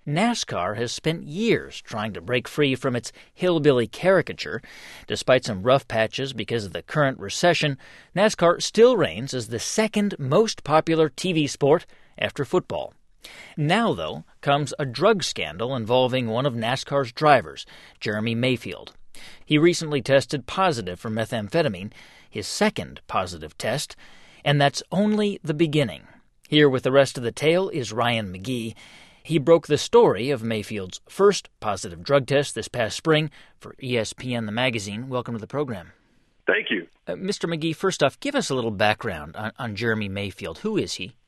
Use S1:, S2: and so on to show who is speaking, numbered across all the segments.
S1: NASCAR has spent years trying to break free from its hillbilly caricature. Despite some rough patches because of the current recession, NASCAR still reigns as the second most popular TV sport after football. Now, though, comes a drug scandal involving one of NASCAR's drivers, Jeremy Mayfield. He recently tested positive for methamphetamine, his second positive test, and that's only the beginning. Here with the rest of the tale is Ryan McGee. He broke the story of Mayfield's first positive drug test this past spring for ESPN, the magazine. Welcome to the program.
S2: Thank you.
S1: Mr. McGee, first off, give us a little background on Jeremy Mayfield. Who is he?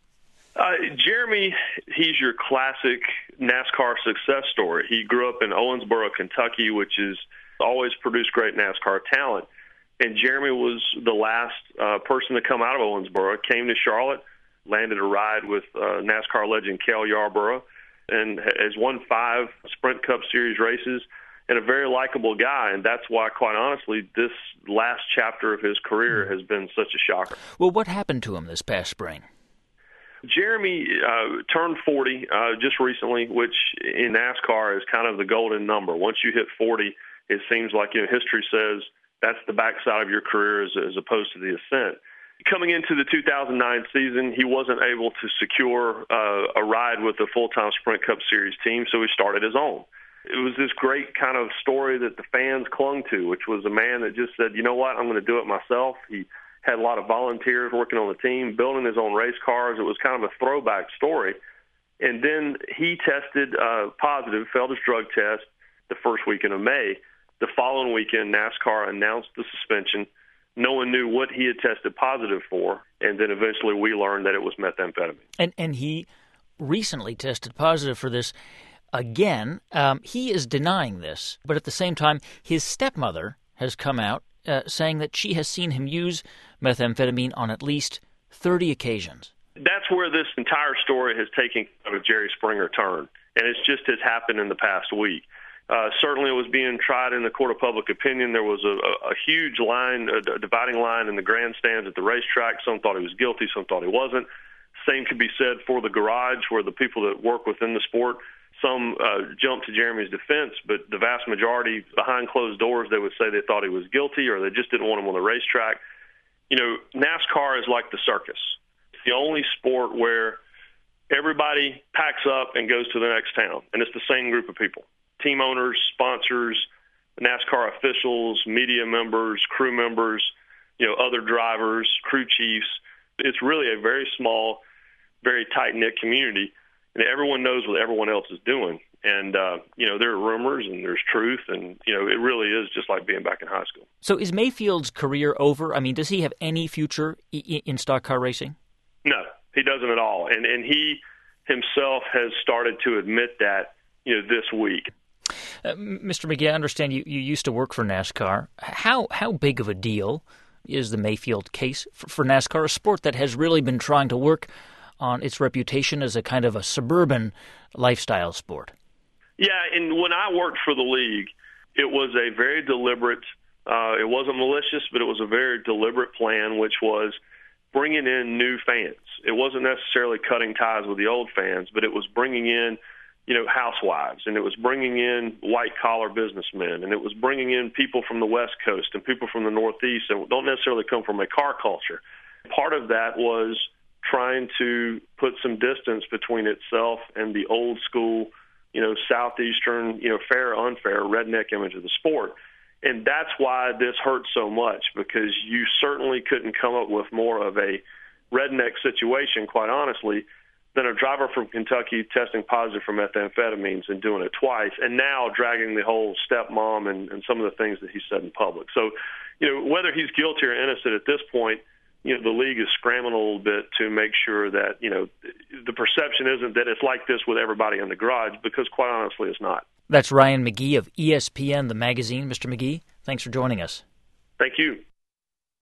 S2: Jeremy, he's your classic NASCAR success story. He grew up in Owensboro, Kentucky, which has always produced great NASCAR talent. And Jeremy was the last person to come out of Owensboro, came to Charlotte, landed a ride with NASCAR legend Cale Yarborough, and has won 5 Sprint Cup Series races, and a very likable guy. And that's why, quite honestly, this last chapter of his career has been such a shocker.
S1: Well, what happened to him this past spring?
S2: Jeremy turned 40 just recently, which in NASCAR is kind of the golden number. Once you hit 40, it seems like history says that's the backside of your career as opposed to the ascent. Coming into the 2009 season, he wasn't able to secure a ride with the full-time Sprint Cup Series team, so he started his own. It was this great kind of story that the fans clung to, which was a man that just said, you know what, I'm going to do it myself. He had a lot of volunteers working on the team, building his own race cars. It was kind of a throwback story. And then he tested positive, failed his drug test the first weekend of May. The following weekend, NASCAR announced the suspension. No one knew what he had tested positive for, and then eventually we learned that it was methamphetamine.
S1: And he recently tested positive for this again. He is denying this, but at the same time, his stepmother has come out saying that she has seen him use methamphetamine on at least 30 occasions.
S2: That's where this entire story has taken a Jerry Springer turn, and it just has happened in the past week. Certainly it was being tried in the court of public opinion. There was a huge line, a dividing line in the grandstands at the racetrack. Some thought he was guilty, some thought he wasn't. Same could be said for the garage, where the people that work within the sport, some jumped to Jeremy's defense, but the vast majority, behind closed doors, they would say they thought he was guilty or they just didn't want him on the racetrack. NASCAR is like the circus. It's the only sport where everybody packs up and goes to the next town, and it's the same group of people. Team owners, sponsors, NASCAR officials, media members, crew members, other drivers, crew chiefs. It's really a very small, very tight-knit community, and everyone knows what everyone else is doing. And, there are rumors and there's truth, and, it really is just like being back in high school.
S1: So is Mayfield's career over? I mean, does he have any future in stock car racing?
S2: No, he doesn't at all. And he himself has started to admit that, this week.
S1: Mr. McGee, I understand you used to work for NASCAR. How big of a deal is the Mayfield case for NASCAR, a sport that has really been trying to work on its reputation as a kind of a suburban lifestyle sport?
S2: Yeah, and when I worked for the league, it was a very deliberate, it wasn't malicious, but it was a very deliberate plan, which was bringing in new fans. It wasn't necessarily cutting ties with the old fans, but it was bringing in housewives, and it was bringing in white-collar businessmen, and it was bringing in people from the West Coast and people from the Northeast that don't necessarily come from a car culture. Part of that was trying to put some distance between itself and the old-school, Southeastern, fair or unfair, redneck image of the sport. And that's why this hurts so much, because you certainly couldn't come up with more of a redneck situation, quite honestly, than a driver from Kentucky testing positive for methamphetamines and doing it twice, and now dragging the whole stepmom and some of the things that he said in public. So, whether he's guilty or innocent at this point, the league is scrambling a little bit to make sure that, the perception isn't that it's like this with everybody in the garage, because quite honestly, it's not.
S1: That's Ryan McGee of ESPN, the magazine. Mr. McGee, thanks for joining us.
S2: Thank you.